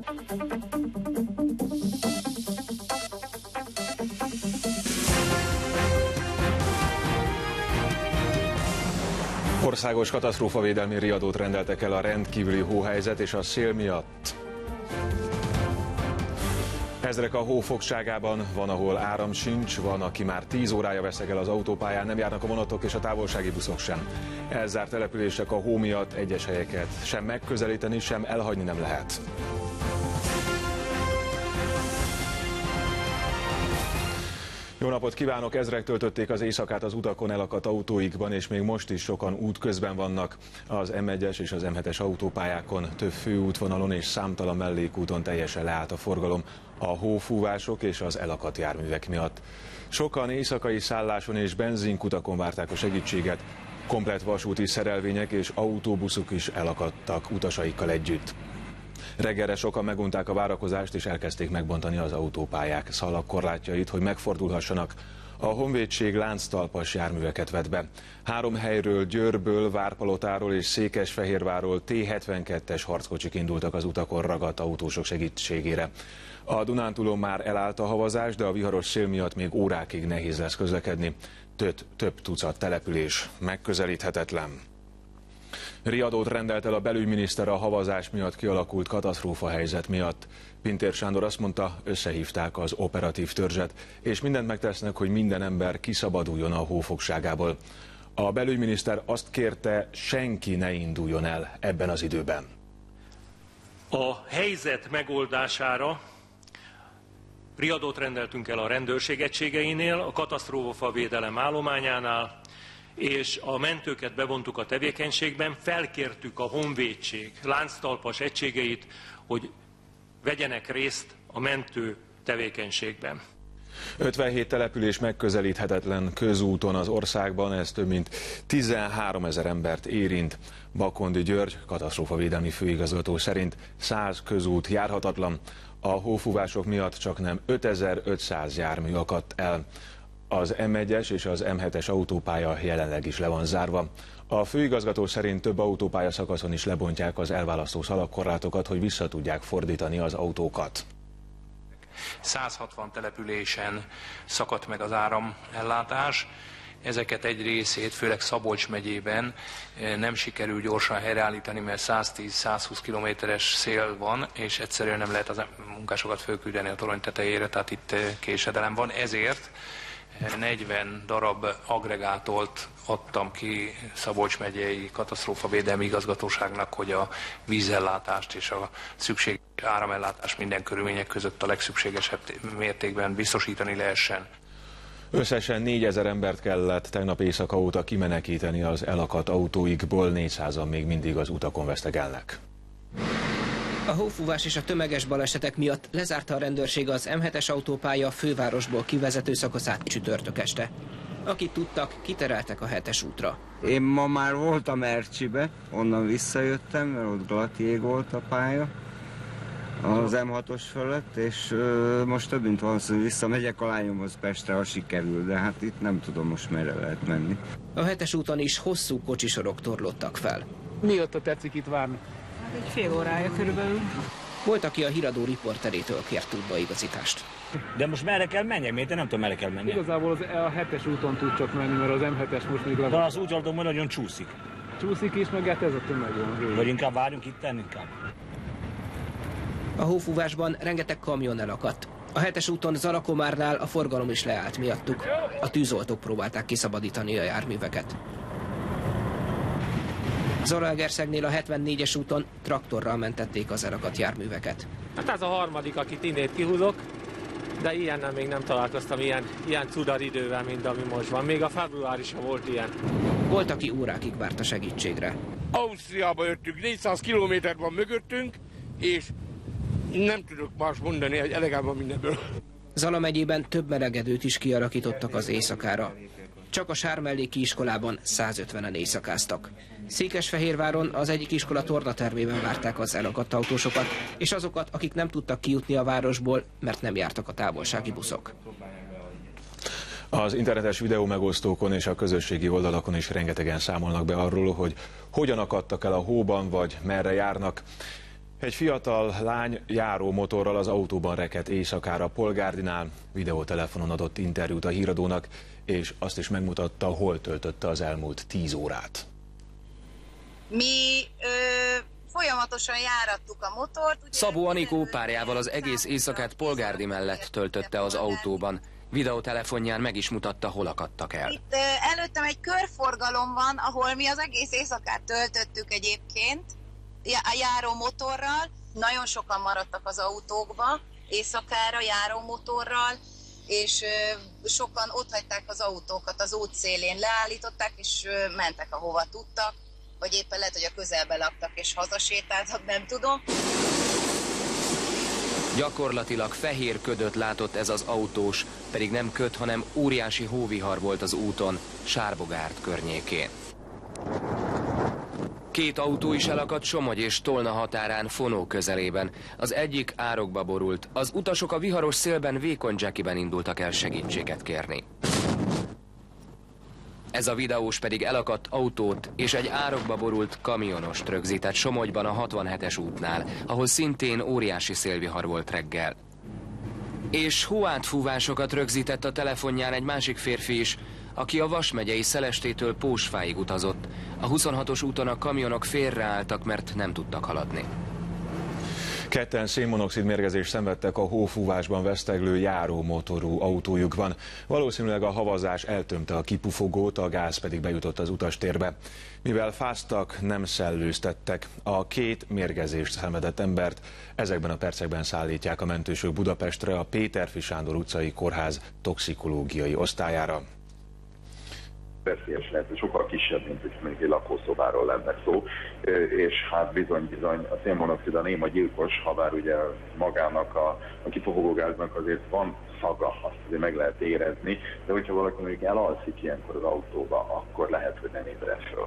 Országos katasztrófavédelmi riadót rendeltek el a rendkívüli hóhelyzet és a szél miatt. Ezrek a hó fogságában, van, ahol áram sincs, van, aki már 10 órája veszegel az autópályán, nem járnak a vonatok és a távolsági buszok sem. Elzárt települések a hó miatt egyes helyeket sem megközelíteni, sem elhagyni nem lehet. Jó napot kívánok! Ezrek töltötték az éjszakát az utakon elakadt autóikban, és még most is sokan útközben vannak. Az M1-es és az M7-es autópályákon, több főútvonalon és számtalan mellékúton teljesen leállt a forgalom a hófúvások és az elakadt járművek miatt. Sokan éjszakai szálláson és benzinkutakon várták a segítséget, komplett vasúti szerelvények és autóbuszok is elakadtak utasaikkal együtt. Reggelre sokan megunták a várakozást és elkezdték megbontani az autópályák szalagkorlátjait, hogy megfordulhassanak. A honvédség lánctalpas járműveket vett be. 3 helyről, Győrből, Várpalotáról és Székesfehérvárról T-72-es harckocsik indultak az utakon ragadt autósok segítségére. A Dunántúlon már elállt a havazás, de a viharos szél miatt még órákig nehéz lesz közlekedni. Több tucat település megközelíthetetlen. Riadót rendelt el a belügyminiszter a havazás miatt kialakult katasztrófahelyzet miatt. Pintér Sándor azt mondta, összehívták az operatív törzset, és mindent megtesznek, hogy minden ember kiszabaduljon a hó fogságából. A belügyminiszter azt kérte, senki ne induljon el ebben az időben. A helyzet megoldására riadót rendeltünk el a rendőrség egységeinél, a katasztrófavédelem állományánál, és a mentőket bevontuk a tevékenységben, felkértük a honvédség lánctalpas egységeit, hogy vegyenek részt a mentő tevékenységben. 57 település megközelíthetetlen közúton az országban, ez több mint 13 000 embert érint. Bakondi György, katasztrófavédelmi főigazgató szerint 100 közút járhatatlan. A hófúvások miatt csaknem 5500 jármű akadt el. Az M1-es és az M7-es autópálya jelenleg is le van zárva. A főigazgató szerint több autópálya szakaszon is lebontják az elválasztó szalagkorlátokat, hogy vissza tudják fordítani az autókat. 160 településen szakadt meg az áramellátás. Ezeket egy részét, főleg Szabolcs megyében nem sikerül gyorsan helyreállítani, mert 110-120 kilométeres szél van, és egyszerűen nem lehet az munkásokat fölküldeni a torony tetejére, tehát itt késedelem van. Ezért 40 darab agregátolt adtam ki Szabolcs megyei katasztrófavédelmi igazgatóságnak, hogy a vízellátást és a szükséges áramellátást minden körülmények között a legszükségesebb mértékben biztosítani lehessen. Összesen 4000 embert kellett tegnap éjszaka óta kimenekíteni az elakadt autóikból, 400-an még mindig az utakon vesztegelnek. A hófúvás és a tömeges balesetek miatt lezárta a rendőrség az M7-es autópálya fővárosból kivezető szakaszát csütörtök este. Akit tudtak, kitereltek a 7-es útra. Én ma már voltam Ercsibe, onnan visszajöttem, mert ott glattjég volt a pálya az M6-os fölött, és most több mint valószínű visszamegyek a lányomhoz Pestre, ha sikerül, de hát itt nem tudom most merre lehet menni. A 7-es úton is hosszú kocsisorok torlódtak fel. Mióta tetszik itt várni? Hát egy fél órája körülbelül. Volt, aki a híradó riporterétől kért útbaigazítást. De most merre kell menjek? Miért nem tudom, merre kell menni? Igazából a 7-es úton tud csak menni, mert az M7-es most még le. De az útjártom, hogy nagyon csúszik. Csúszik is, meg hát ez a tömeg van. Vagy inkább várjunk itt inkább. A hófúvásban rengeteg kamion elakadt. A 7-es úton Zalakomárnál a forgalom is leállt miattuk. A tűzoltók próbálták kiszabadítani a járműveket. Zalaegerszegnél a 74-es úton traktorral mentették az elakadt járműveket. Hát ez a harmadik, akit innét kihúzok, de ilyennel még nem találkoztam, ilyen cudar idővel, mint ami most van. Még a február is volt ilyen. Volt, aki órákig várt a segítségre. Ausztriába jöttünk, 400 kilométer van mögöttünk, és nem tudok más mondani, hogy elegem van mindenből. Zala megyében több melegedőt is kialakítottak az éjszakára. Csak a Sármelléki iskolában 150-en éjszakáztak. Székesfehérváron az egyik iskola tornatermében várták az elakadt autósokat, és azokat, akik nem tudtak kijutni a városból, mert nem jártak a távolsági buszok. Az internetes videómegosztókon és a közösségi oldalakon is rengetegen számolnak be arról, hogy hogyan akadtak el a hóban, vagy merre járnak. Egy fiatal lány járó motorral az autóban rekedt éjszakára Polgárdinál, videótelefonon adott interjút a Híradónak, és azt is megmutatta, hol töltötte az elmúlt 10 órát. Mi folyamatosan járattuk a motort. Szabó Anikó párjával az egész éjszakát Polgárdi mellett töltötte az autóban. Videótelefonján meg is mutatta, hol akadtak el. Itt előttem egy körforgalom van, ahol mi az egész éjszakát töltöttük egyébként a járó motorral. Nagyon sokan maradtak az autókba éjszakára járó motorral, és sokan ott hagyták az autókat az út szélén, leállították és mentek ahova tudtak, vagy éppen lehet, hogy a közelben laktak és hazasétáltak, nem tudom. Gyakorlatilag fehér ködöt látott ez az autós, pedig nem köd, hanem óriási hóvihar volt az úton, Sárbogárd környékén. 2 autó is elakadt Somogy és Tolna határán, Fonó közelében. Az egyik árokba borult. Az utasok a viharos szélben vékony jackiben indultak el segítséget kérni. Ez a videós pedig elakadt autót és egy árokba borult kamionost rögzített Somogyban a 67-es útnál, ahol szintén óriási szélvihar volt reggel. És hóátfúvásokat rögzített a telefonján egy másik férfi is, aki a Vas megyei Szelestétől Pósfáig utazott. A 26-os úton a kamionok félreálltak, mert nem tudtak haladni. 2-en szénmonoxid mérgezést szenvedtek a hófúvásban veszteglő járómotorú autójukban. Valószínűleg a havazás eltömte a kipufogót, a gáz pedig bejutott az utastérbe. Mivel fáztak, nem szellőztettek. A 2 mérgezést szenvedett embert ezekben a percekben szállítják a mentősök Budapestre, a Péterfi Sándor utcai kórház toxikológiai osztályára. Veszélyes lehet, sokkal kisebb, mint hogy mondjuk egy lakószobáról lenne szó, és hát bizony a szénmonoxid a néma gyilkos, ha bár ugye magának a kipufogógáznak azért van szaga, azt azért meg lehet érezni, de hogyha valaki mondjuk elalszik ilyenkor az autóba, akkor lehet, hogy nem ébred föl.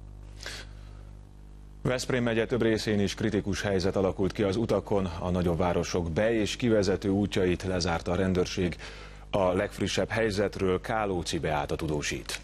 Veszprém megye több részén is kritikus helyzet alakult ki az utakon, a nagyobb városok be- és kivezető útjait lezárta a rendőrség. A legfrissebb helyzetről Kálóci Beáta tudósít.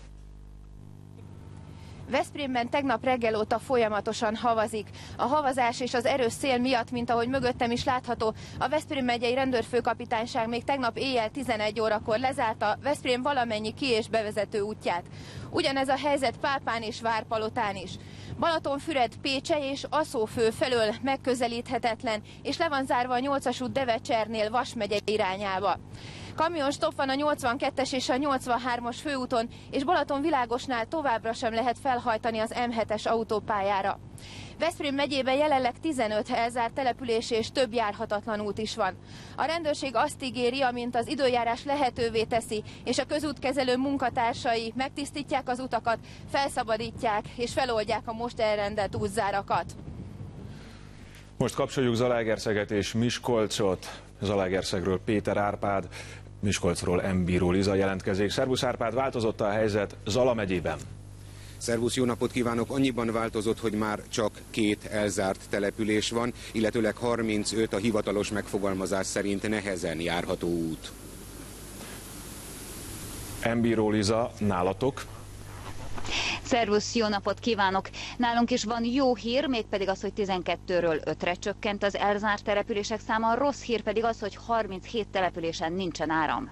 Veszprémben tegnap reggel óta folyamatosan havazik. A havazás és az erős szél miatt, mint ahogy mögöttem is látható, a Veszprém megyei rendőrfőkapitányság még tegnap éjjel 11 órakor lezárta Veszprém valamennyi ki- és bevezető útját. Ugyanez a helyzet Pápán és Várpalotán is. Balatonfüred, Pécsely és Aszófő felől megközelíthetetlen, és le van zárva a 8-as út Devecsernél Vas megye irányába. Kamionstopp van a 82-es és a 83-as főúton, és Balatonvilágosnál továbbra sem lehet felhajtani az M7-es autópályára. Veszprém megyében jelenleg 15 elzárt település és több járhatatlan út is van. A rendőrség azt ígéri, amint az időjárás lehetővé teszi, és a közútkezelő munkatársai megtisztítják az utakat, felszabadítják és feloldják a most elrendelt útzárakat. Most kapcsoljuk Zalaegerszeget és Miskolcot. Zalaegerszegről Péter Árpád, Miskolcról M-bíró Liza jelentkezik. Szervusz Árpád, változott a helyzet Zala megyében? Szervusz, jó napot kívánok! Annyiban változott, hogy már csak 2 elzárt település van, illetőleg 35 a hivatalos megfogalmazás szerint nehezen járható út. M-bíró Liza, nálatok? Szervusz, jó napot kívánok! Nálunk is van jó hír, mégpedig az, hogy 12-ről 5-re csökkent az elzárt települések száma, a rossz hír pedig az, hogy 37 településen nincsen áram.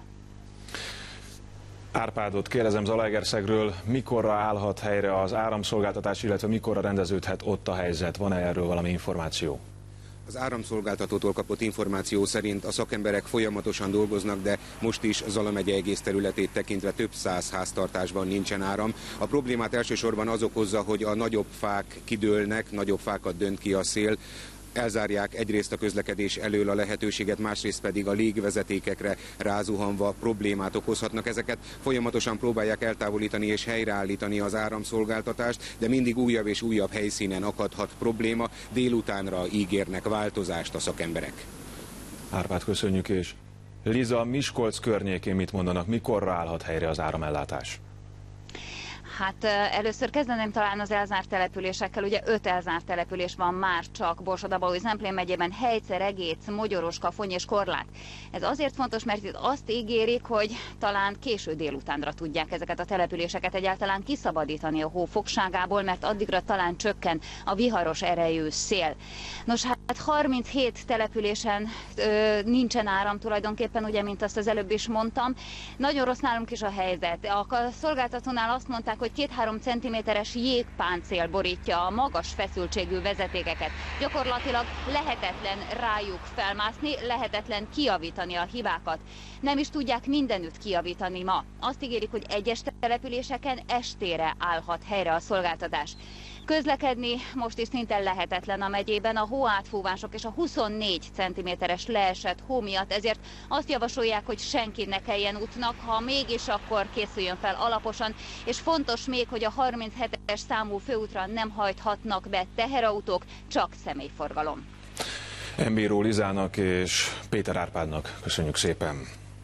Árpádot kérdezem Zalaegerszegről, mikorra állhat helyre az áramszolgáltatás, illetve mikorra rendeződhet ott a helyzet? Van-e erről valami információ? Az áramszolgáltatótól kapott információ szerint a szakemberek folyamatosan dolgoznak, de most is Zala megye egész területét tekintve több 100 háztartásban nincsen áram. A problémát elsősorban az okozza, hogy a nagyobb fák kidőlnek, nagyobb fákat dönt ki a szél. Elzárják egyrészt a közlekedés elől a lehetőséget, másrészt pedig a légvezetékekre rázuhanva problémát okozhatnak. Ezeket folyamatosan próbálják eltávolítani és helyreállítani az áramszolgáltatást, de mindig újabb és újabb helyszínen akadhat probléma. Délutánra ígérnek változást a szakemberek. Árpád, köszönjük, és Liza, Miskolc környékén mit mondanak, mikorra állhat helyre az áramellátás? Hát először kezdeném talán az elzárt településekkel. Ugye 5 elzárt település van már csak Borsod-Abaúj-Zemplén megyében, Helyce, Regécz, Mogyoróska, Fony és Korlát. Ez azért fontos, mert itt azt ígérik, hogy talán késő délutánra tudják ezeket a településeket egyáltalán kiszabadítani a hó fogságából, mert addigra talán csökken a viharos erejű szél. Nos, hát 37 településen nincsen áram tulajdonképpen, ugye, mint azt az előbb is mondtam. Nagyon rossz nálunk is a helyzet. A szolgáltatónál azt mondták, hogy 2-3 cm-es jégpáncél borítja a magas feszültségű vezetékeket. Gyakorlatilag lehetetlen rájuk felmászni, lehetetlen kijavítani a hibákat. Nem is tudják mindenütt kijavítani ma. Azt ígérik, hogy egyes településeken estére állhat helyre a szolgáltatás. Közlekedni most is szinte lehetetlen a megyében a hóátfúvások és a 24 cm-es leesett hó miatt, ezért azt javasolják, hogy senki ne keljen útnak, ha mégis, akkor készüljön fel alaposan, és fontos még, hogy a 37-es számú főútra nem hajthatnak be teherautók, csak személyforgalom. Embíró Lizának és Péter Árpádnak köszönjük szépen.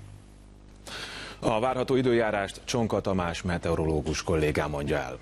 A várható időjárást Csonka Tamás meteorológus kollégám mondja el.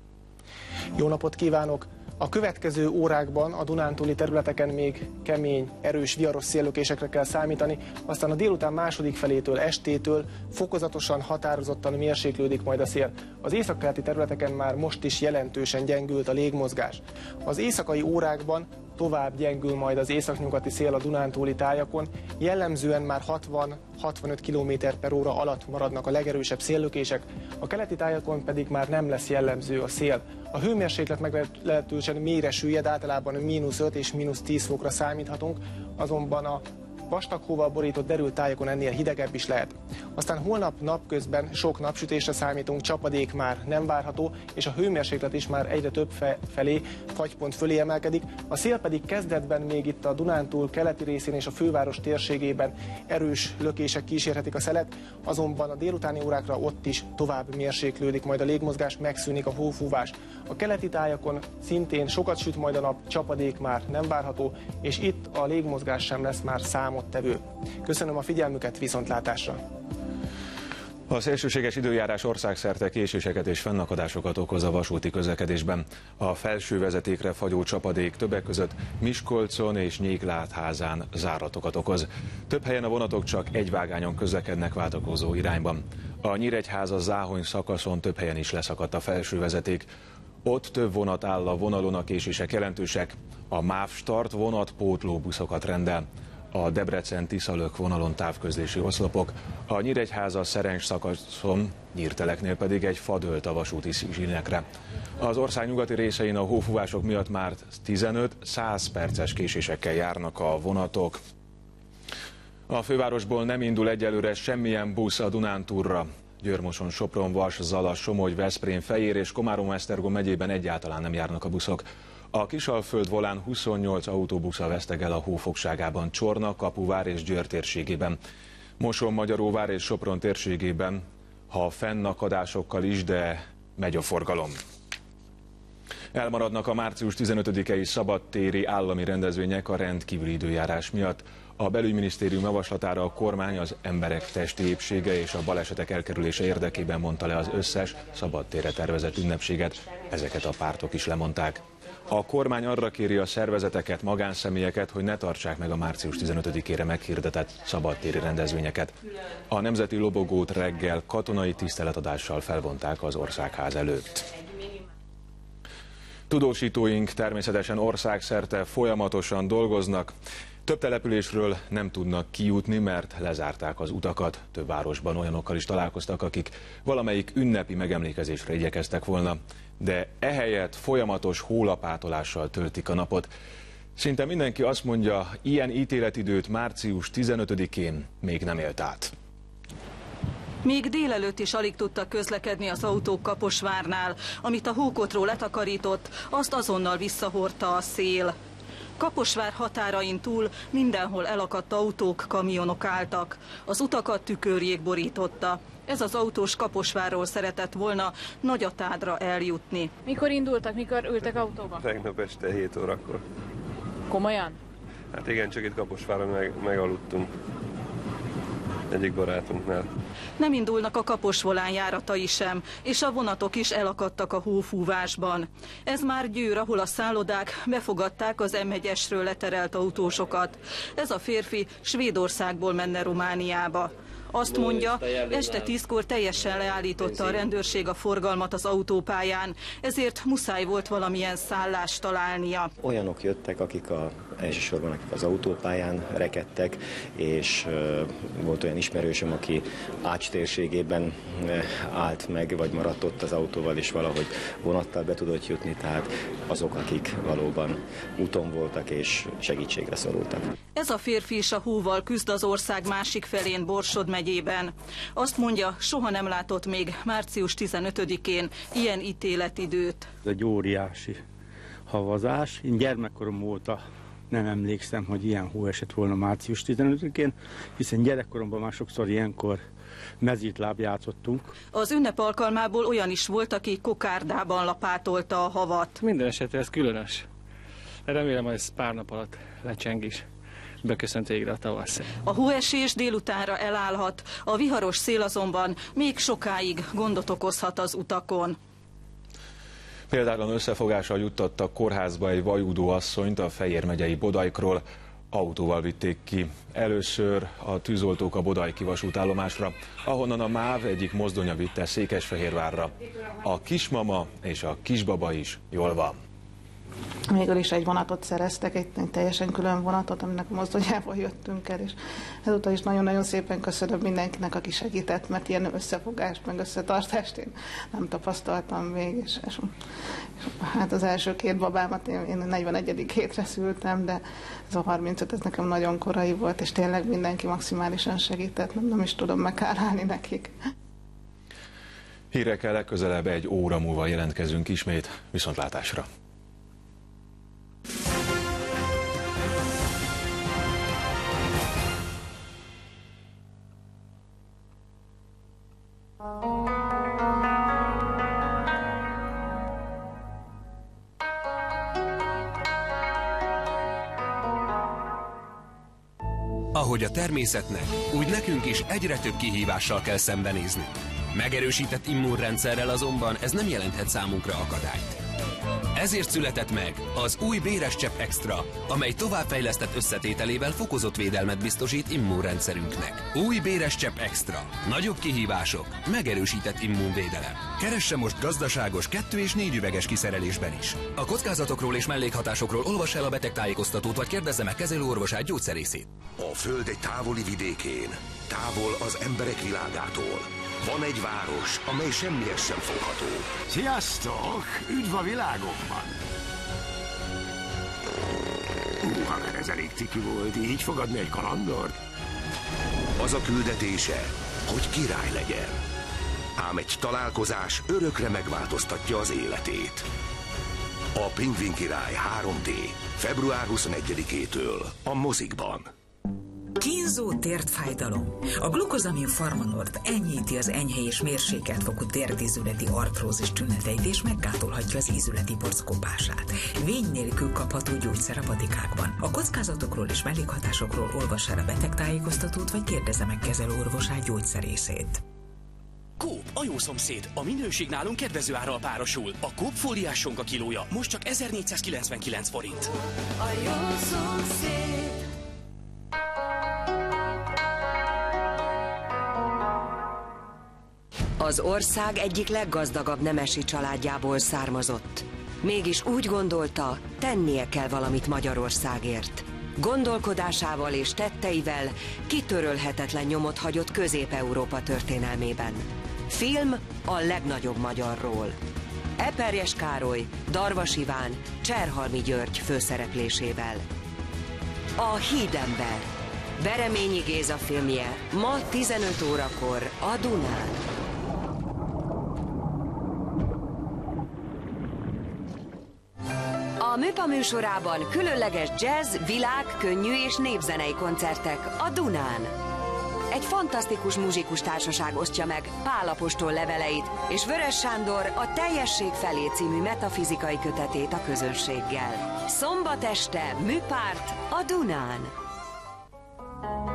Jó napot kívánok! A következő órákban a dunántúli területeken még kemény, erős, viharos széllökésekre kell számítani, aztán a délután második felétől, estétől fokozatosan, határozottan mérséklődik majd a szél. Az északkeleti területeken már most is jelentősen gyengült a légmozgás. Az éjszakai órákban tovább gyengül majd az északnyugati szél a dunántúli tájakon, jellemzően már 60-65 km/h alatt maradnak a legerősebb széllökések, a keleti tájakon pedig már nem lesz jellemző a szél. A hőmérséklet meglehetősen mélyre süllyed, általában -5 és -10 fokra számíthatunk, azonban a vastag hóval borított derült tájakon ennél hidegebb is lehet. Aztán holnap napközben sok napsütésre számítunk, csapadék már nem várható, és a hőmérséklet is már egyre több felé, fagypont fölé emelkedik. A szél pedig kezdetben még itt a Dunántúl keleti részén és a főváros térségében erős lökések kísérhetik a szelet, azonban a délutáni órákra ott is tovább mérséklődik majd a légmozgás, megszűnik a hófúvás. A keleti tájakon szintén sokat süt majd a nap, csapadék már nem várható, és itt a légmozgás sem lesz már számottevő. Köszönöm a figyelmüket, viszontlátásra! A szélsőséges időjárás országszerte késéseket és fennakadásokat okoz a vasúti közlekedésben. A felső vezetékre fagyó csapadék többek között Miskolcon és Nyéklátházán záratokat okoz. Több helyen a vonatok csak egy vágányon közlekednek váltakozó irányban. A Nyíregyháza-Záhony szakaszon több helyen is leszakadt a felső vezeték. Ott több vonat áll a vonalon, a késések jelentősek. A MÁV Start vonatpótló buszokat rendel. A Debrecen-Tiszalök vonalon távközlési oszlopok, a Nyíregyháza-Szerencs szakaszon, Nyírteleknél pedig egy fa dőlt a vasúti zsinekre. Az ország nyugati részein a hófúvások miatt már 15-100 perces késésekkel járnak a vonatok. A fővárosból nem indul egyelőre semmilyen busz a Dunántúlra. Győr-Moson, Sopron, Vas, Zala, Somogy, Veszprém, Fejér és Komárom-Esztergom megyében egyáltalán nem járnak a buszok. A Kisalföld volán 28 autóbusszal vesztegel a hó fogságában Csorna, Kapuvár és Győr térségében. Moson-Magyaróvár és Sopron térségében, ha fennakadásokkal is, de megy a forgalom. Elmaradnak a március 15-i szabadtéri állami rendezvények a rendkívüli időjárás miatt. A belügyminisztérium javaslatára a kormány az emberek testi épsége és a balesetek elkerülése érdekében mondta le az összes szabadtérre tervezett ünnepséget. Ezeket a pártok is lemondták. A kormány arra kéri a szervezeteket, magánszemélyeket, hogy ne tartsák meg a március 15-ére meghirdetett szabadtéri rendezvényeket. A nemzeti lobogót reggel katonai tiszteletadással felvonták az Országház előtt. Tudósítóink természetesen országszerte folyamatosan dolgoznak. Több településről nem tudnak kijutni, mert lezárták az utakat. Több városban olyanokkal is találkoztak, akik valamelyik ünnepi megemlékezésre igyekeztek volna. De ehelyett folyamatos hólapátolással töltik a napot. Szinte mindenki azt mondja, ilyen ítéletidőt március 15-én még nem élt át. Még délelőtt is alig tudtak közlekedni az autók Kaposvárnál. Amit a hókotról letakarított, azt azonnal visszahordta a szél. Kaposvár határain túl mindenhol elakadt autók, kamionok álltak. Az utakat tükörjég borította. Ez az autós Kaposvárról szeretett volna Nagyatádra eljutni. Mikor indultak, mikor ültek autóba? Tegnap este 7 órakor. Komolyan? Hát igen, csak itt Kaposváron megaludtunk. Egyik barátunknál. Nem indulnak a Kaposvolán járatai sem, és a vonatok is elakadtak a hófúvásban. Ez már Győr, ahol a szállodák befogadták az M1-esről leterelt autósokat. Ez a férfi Svédországból menne Romániába. Azt mondja, este 10-kor teljesen leállította a rendőrség a forgalmat az autópályán, ezért muszáj volt valamilyen szállást találnia. Olyanok jöttek, elsősorban akik az autópályán rekedtek, és volt olyan ismerősöm, aki Ács térségében állt meg, vagy maradt ott az autóval, és valahogy vonattal be tudott jutni, tehát azok, akik valóban úton voltak és segítségre szorultak. Ez a férfi is a hóval küzd az ország másik felén, Borsod megyében. Azt mondja, soha nem látott még március 15-én ilyen ítéletidőt. Ez egy óriási havazás. Én gyermekkorom óta nem emlékszem, hogy ilyen hó esett volna március 15-én, hiszen gyerekkoromban már sokszor ilyenkor mezítláb játszottunk. Az ünnep alkalmából olyan is volt, aki kokárdában lapátolta a havat. Minden esetre ez különös. Remélem, hogy ez pár nap alatt lecseng is. Beköszönt végre a tavasz. A hóesés délutánra elállhat, a viharos szél azonban még sokáig gondot okozhat az utakon. Például összefogással juttattak kórházba egy vajúdó asszonyt a Fejér megyei Bodaikról. Autóval vitték ki. Először a tűzoltók a bodajki vasútállomásra, ahonnan a MÁV egyik mozdonya vitte Székesfehérvárra. A kismama és a kisbaba is jól van. Végül is egy vonatot szereztek, egy teljesen külön vonatot, aminek a mozdonyával jöttünk el, és ezúttal is nagyon-nagyon szépen köszönöm mindenkinek, aki segített, mert ilyen összefogást, meg összetartást én nem tapasztaltam még, és hát az első 2 babámat én 41. hétre szültem, de ez a 35, ez nekem nagyon korai volt, és tényleg mindenki maximálisan segített, nem is tudom meghálálni nekik. Hírekkel legközelebb 1 óra múlva jelentkezünk ismét. Viszontlátásra! Ahogy a természetnek, úgy nekünk is egyre több kihívással kell szembenézni. Megerősített immunrendszerrel azonban ez nem jelenthet számunkra akadályt. Ezért született meg az új Béres Csepp Extra, amely továbbfejlesztett összetételével fokozott védelmet biztosít immunrendszerünknek. Új Béres Csepp Extra. Nagyobb kihívások, megerősített immunvédelem. Keresse most gazdaságos 2 és 4 üveges kiszerelésben is. A kockázatokról és mellékhatásokról olvass el a betegtájékoztatót, vagy kérdezze meg kezelőorvosát, gyógyszerészét. A Föld egy távoli vidékén, távol az emberek világától. Van egy város, amely semmihez sem fogható. Sziasztok! Üdv a világomban! Hát ez elég ciki volt, így fogadni egy kalandort? Az a küldetése, hogy király legyen. Ám egy találkozás örökre megváltoztatja az életét. A Pingvin király 3D. Február 21-től a mozikban. Kínzó térdfájdalom. A glukozamin Farmanord enyhíti az enyhe és mérsékelt fokú térdízületi artrózis tüneteit és meggátolhatja az ízületi porckopását. Vény nélkül kapható gyógyszer a patikákban. A kockázatokról és mellékhatásokról olvass el a betegtájékoztatót, vagy kérdezze meg kezelőorvosát, gyógyszerészét. Coop, a jó szomszéd. A minőség nálunk kedvező árral párosul. A Coop fóliásunk a kilója most csak 1499 forint. A jó szomszéd. Az ország egyik leggazdagabb nemesi családjából származott. Mégis úgy gondolta, tennie kell valamit Magyarországért. Gondolkodásával és tetteivel kitörölhetetlen nyomot hagyott Közép-Európa történelmében. Film a legnagyobb magyarról. Eperjes Károly, Darvas Iván, Cserhalmi György főszereplésével. A Hídember. Bereményi Géza filmje ma 15 órakor a Dunán. A Műpa műsorában különleges jazz, világ, könnyű és népzenei koncertek a Dunán. Egy fantasztikus muzsikus társaság osztja meg Pál apostol leveleit, és Vörös Sándor a Teljesség felé című metafizikai kötetét a közönséggel. Szombat este Műpárt a Dunán.